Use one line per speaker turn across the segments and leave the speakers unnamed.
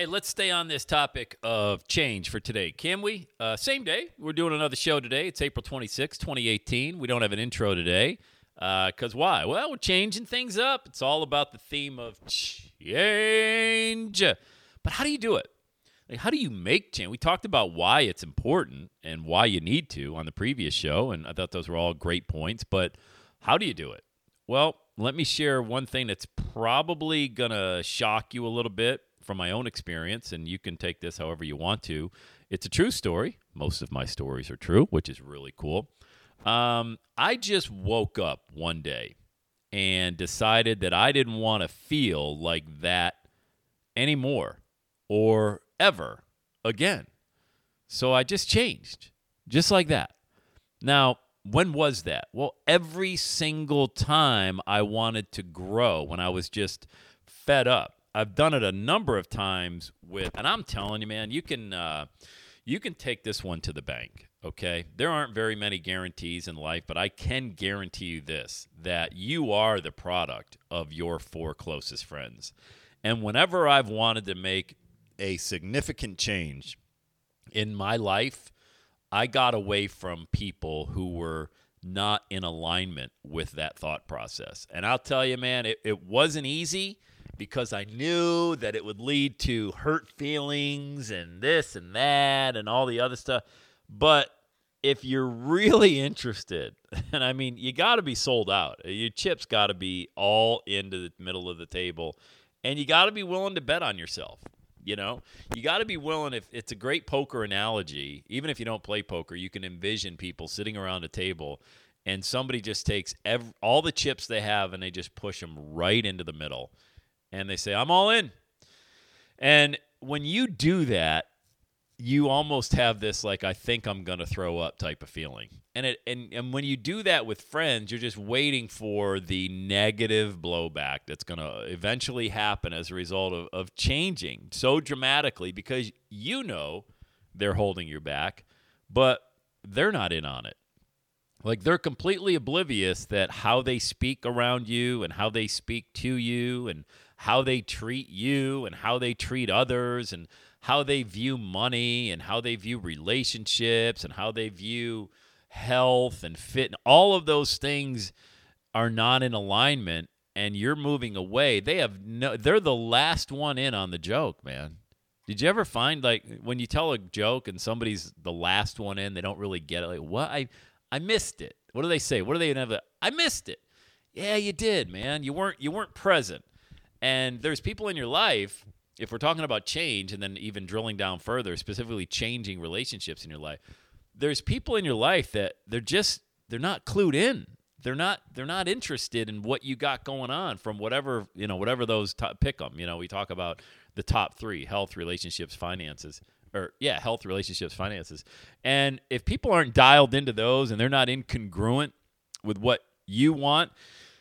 Hey, let's stay on this topic of change for today. Can we? Same day. We're doing another show today. It's April 26, 2018. We don't have an intro today. Because why? Well, we're changing things up. It's all about the theme of change. But how do you do it? Like, how do you make change? We talked about why it's important and why you need to on the previous show, and I thought those were all great points. But how do you do it? Well, let me share one thing that's probably going to shock you a little bit from my own experience, and you can take this however you want to. It's a true story. Most of my stories are true, which is really cool. I just woke up one day and decided that I didn't want to feel like that anymore or ever again. So I just changed, just like that. Now, when was that? Well, every single time I wanted to grow, when I was just fed up. I've done it a number of times with, and I'm telling you, man, you can take this one to the bank, okay? There aren't very many guarantees in life, but I can guarantee you this, that you are the product of your 4 closest friends. And whenever I've wanted to make a significant change in my life, I got away from people who were not in alignment with that thought process. And I'll tell you, man, it wasn't easy, because I knew that it would lead to hurt feelings and this and that and all the other stuff. But if you're really interested, and I mean, you got to be sold out. Your chips got to be all into the middle of the table, and you got to be willing to bet on yourself. You know, you got to be willing. If it's a great poker analogy, even if you don't play poker, you can envision people sitting around a table and somebody just takes all the chips they have and they just push them right into the middle. And they say, I'm all in. And when you do that, you almost have this, like, I think I'm going to throw up type of feeling. And when you do that with friends, you're just waiting for the negative blowback that's going to eventually happen as a result of changing so dramatically, because you know they're holding you back, but they're not in on it. Like, they're completely oblivious that how they speak around you and how they speak to you and how they treat you and how they treat others and how they view money and how they view relationships and how they view health and fit. All of those things are not in alignment, and you're moving away. They're the last one in on the joke, man. Did you ever find, like, when you tell a joke and somebody's the last one in, they don't really get it? Like, what? I missed it. What do they say? What do they never? I missed it. Yeah, you did, man. You weren't present. And there's people in your life, if we're talking about change and then even drilling down further, specifically changing relationships in your life, there's people in your life that they're not clued in. They're not interested in what you got going on from whatever those pick them. You know, we talk about the top 3: health, relationships, finances. Health, relationships, finances. And if people aren't dialed into those and they're not incongruent with what you want,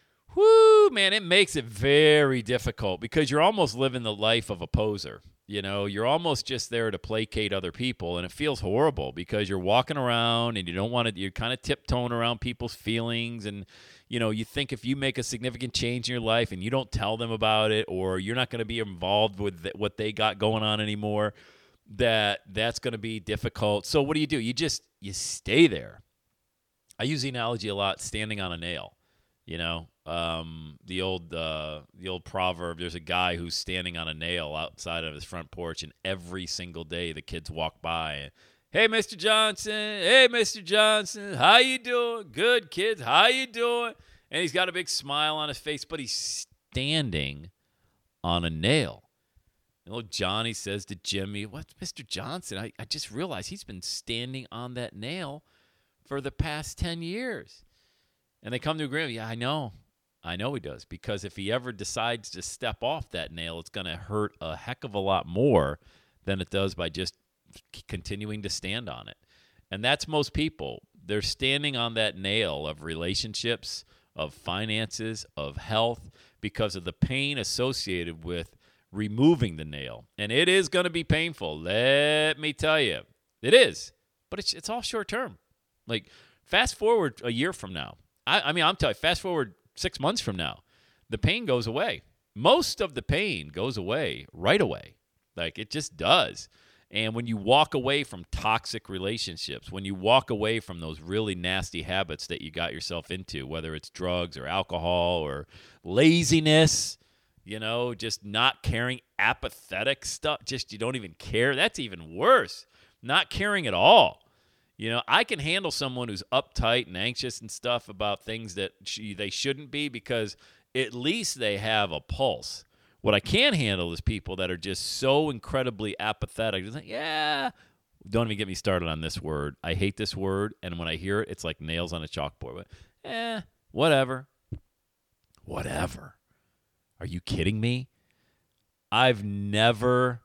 man, it makes it very difficult, because you're almost living the life of a poser. You know, you're almost just there to placate other people, and it feels horrible because you're walking around and you're kind of tiptoeing around people's feelings, and, you know, you think if you make a significant change in your life and you don't tell them about it, or you're not going to be involved with what they got going on anymore, that's going to be difficult. So what do? You stay there. I use the analogy a lot, standing on a nail. You know, the old proverb, there's a guy who's standing on a nail outside of his front porch, and every single day the kids walk by and, hey, Mr. Johnson, hey, Mr. Johnson, how you doing? Good, kids, how you doing? And he's got a big smile on his face, but he's standing on a nail. And little Johnny says to Jimmy, what's Mr. Johnson? I just realized he's been standing on that nail for the past 10 years. And they come to agreement, yeah, I know he does. Because if he ever decides to step off that nail, it's going to hurt a heck of a lot more than it does by just continuing to stand on it. And that's most people. They're standing on that nail of relationships, of finances, of health, because of the pain associated with removing the nail. And it is going to be painful. Let me tell you. It is. But it's all short term. Like, fast forward a year from now. I'm telling you, fast forward 6 months from now, the pain goes away. Most of the pain goes away right away. Like, it just does. And when you walk away from toxic relationships, when you walk away from those really nasty habits that you got yourself into, whether it's drugs or alcohol or laziness, just not caring, apathetic stuff, just you don't even care. That's even worse. Not caring at all. I can handle someone who's uptight and anxious and stuff about things that they shouldn't be because at least they have a pulse. What I can't handle is people that are just so incredibly apathetic. It's like, don't even get me started on this word. I hate this word, and when I hear it, it's like nails on a chalkboard. But, whatever. Whatever. Are you kidding me? I've never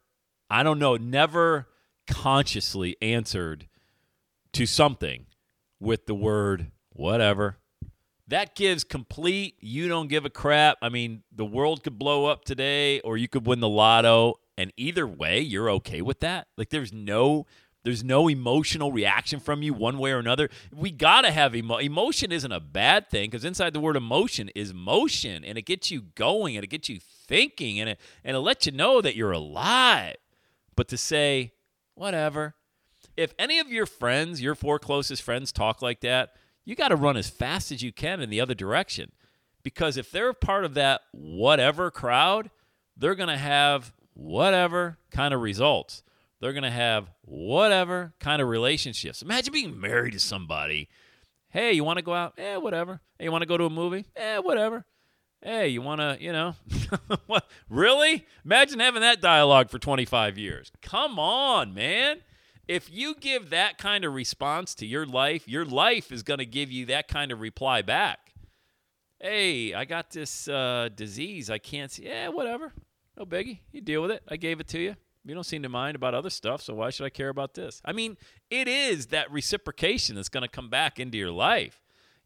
consciously answered to something with the word whatever. That gives complete, you don't give a crap. I mean, the world could blow up today or you could win the lotto, and either way, you're okay with that. Like, there's no emotional reaction from you one way or another. We got to have emotion isn't a bad thing because inside the word emotion is motion, and it gets you going, and it gets you thinking, and it lets you know that you're alive. But to say, whatever, if any of your friends, your 4 closest friends talk like that, you got to run as fast as you can in the other direction. Because if they're part of that whatever crowd, they're going to have whatever kind of results. They're going to have whatever kind of relationships. Imagine being married to somebody. Hey, you want to go out? Whatever. Hey, you want to go to a movie? Whatever. Hey, you want to, what? Really? Imagine having that dialogue for 25 years. Come on, man. If you give that kind of response to your life is going to give you that kind of reply back. Hey, I got this disease. I can't see. Whatever. No biggie. You deal with it. I gave it to you. You don't seem to mind about other stuff, so why should I care about this? I mean, it is that reciprocation that's going to come back into your life.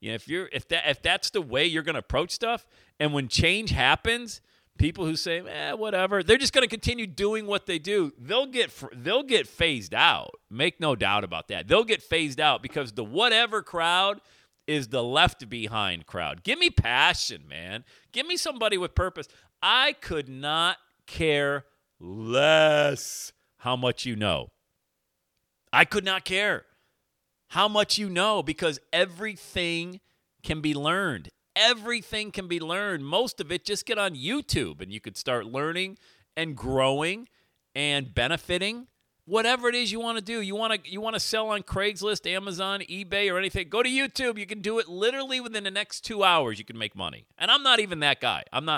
If that's the way you're going to approach stuff, and when change happens, people who say, whatever, they're just going to continue doing what they do. They'll get phased out. Make no doubt about that. They'll get phased out because the whatever crowd is the left behind crowd. Give me passion, man. Give me somebody with purpose. I could not care less how much you know. I could not care how much you know because everything can be learned. Everything can be learned. Most of it, just get on YouTube and you could start learning and growing and benefiting. Whatever it is you want to do. You want to sell on Craigslist, Amazon, eBay, or anything. Go to YouTube. You can do it literally within the next 2 hours. You can make money. And I'm not even that guy. I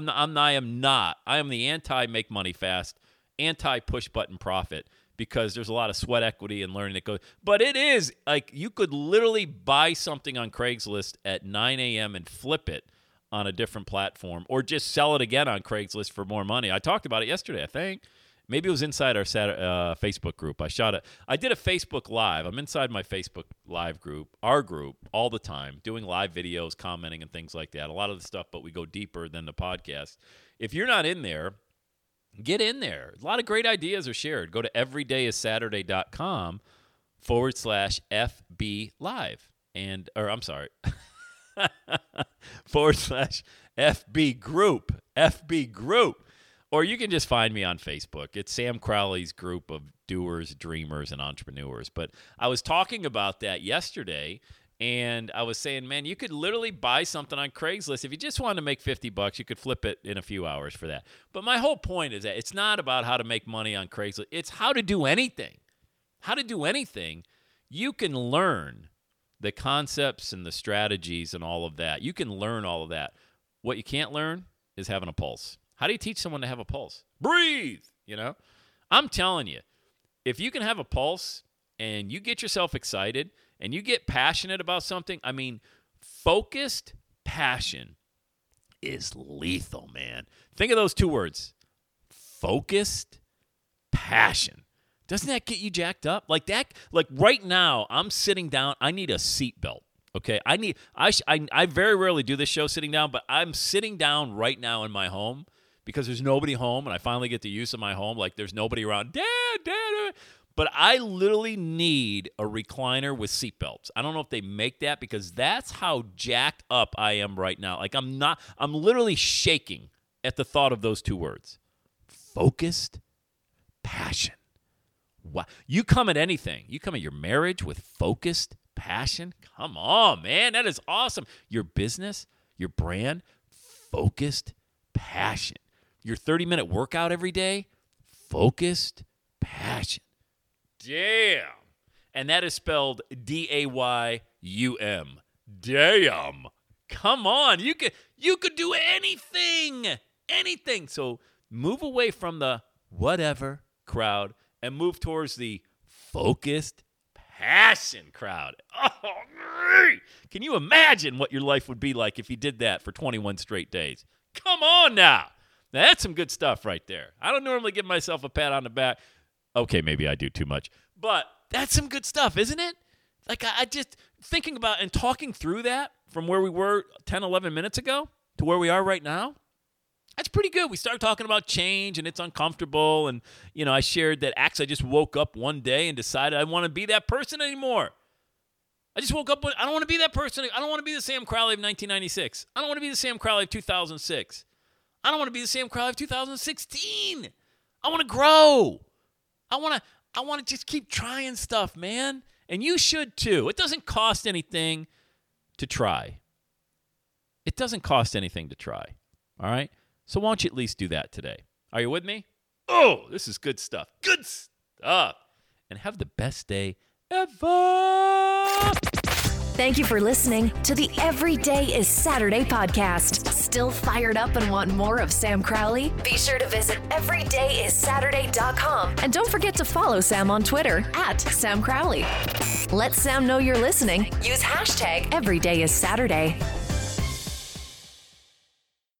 am the anti-make money fast, anti-push button profit because there's a lot of sweat equity and learning that goes. But it is like you could literally buy something on Craigslist at 9 a.m. and flip it on a different platform or just sell it again on Craigslist for more money. I talked about it yesterday, I think. Maybe it was inside our Facebook group. I did a Facebook Live. I'm inside my Facebook Live group, our group, all the time, doing live videos, commenting, and things like that. A lot of the stuff, but we go deeper than the podcast. If you're not in there, get in there. A lot of great ideas are shared. Go to everydayissaturday.com/FB Live. /FB Group. FB Group. Or you can just find me on Facebook. It's Sam Crowley's group of doers, dreamers, and entrepreneurs. But I was talking about that yesterday, and I was saying, man, you could literally buy something on Craigslist. If you just wanted to make $50, you could flip it in a few hours for that. But my whole point is that it's not about how to make money on Craigslist. It's how to do anything. How to do anything. You can learn the concepts and the strategies and all of that. You can learn all of that. What you can't learn is having a pulse. How do you teach someone to have a pulse? Breathe, I'm telling you, if you can have a pulse and you get yourself excited and you get passionate about something, I mean, focused passion is lethal, man. Think of those 2 words, focused passion. Doesn't that get you jacked up? Like that, like right now, I'm sitting down, I need a seatbelt. Okay, I very rarely do this show sitting down, but I'm sitting down right now in my home because there's nobody home, and I finally get the use of my home. Like there's nobody around. Dad. But I literally need a recliner with seatbelts. I don't know if they make that because that's how jacked up I am right now. Like I'm literally shaking at the thought of those 2 words. Focused passion. Wow. You come at anything. You come at your marriage with focused passion. Come on, man. That is awesome. Your business, your brand, focused passion. Your 30-minute workout every day, focused passion. Damn. And that is spelled D-A-Y-U-M. Damn. Come on. You could do anything. Anything. So move away from the whatever crowd and move towards the focused passion crowd. Oh, can you imagine what your life would be like if you did that for 21 straight days? Come on now. That's some good stuff right there. I don't normally give myself a pat on the back. Okay, maybe I do too much. But that's some good stuff, isn't it? Like, I just thinking about and talking through that from where we were 10, 11 minutes ago to where we are right now, that's pretty good. We started talking about change, and it's uncomfortable. And, I shared that I just woke up one day and decided I don't want to be that person anymore. I just woke up with, I don't want to be that person. I don't want to be the Sam Crowley of 1996. I don't want to be the Sam Crowley of 2006. I don't want to be the Sam Crowley of 2016. I want to grow. I want to just keep trying stuff, man. And you should too. It doesn't cost anything to try. It doesn't cost anything to try. All right? So why don't you at least do that today? Are you with me? Oh, this is good stuff. Good stuff. And have the best day ever.
Thank you for listening to the Every Day is Saturday podcast. Still fired up and want more of Sam Crowley? Be sure to visit everydayissaturday.com. And don't forget to follow Sam on Twitter @Sam Crowley. Let Sam know you're listening. Use hashtag EverydayIsSaturday.